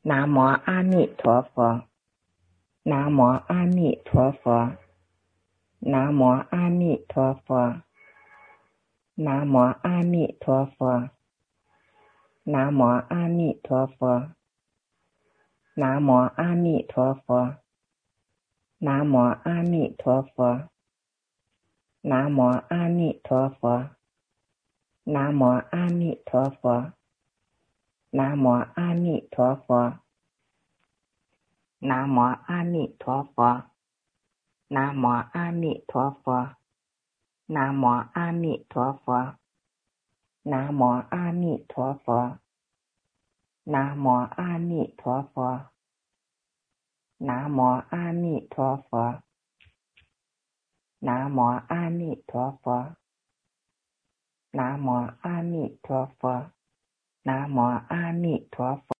南无阿弥陀佛，南无阿弥陀佛，南无阿弥陀佛，南无阿弥陀佛，南无阿弥陀佛，南无阿弥陀佛，南无阿弥陀佛，南无阿弥陀佛，南无阿弥陀佛，南无阿弥陀佛，南无阿弥陀佛，南无阿弥陀佛，南无阿弥陀佛，南无阿弥陀佛，南无阿弥陀佛，南无阿弥陀佛，南无阿弥陀佛，南无阿弥陀佛，南无阿弥陀佛。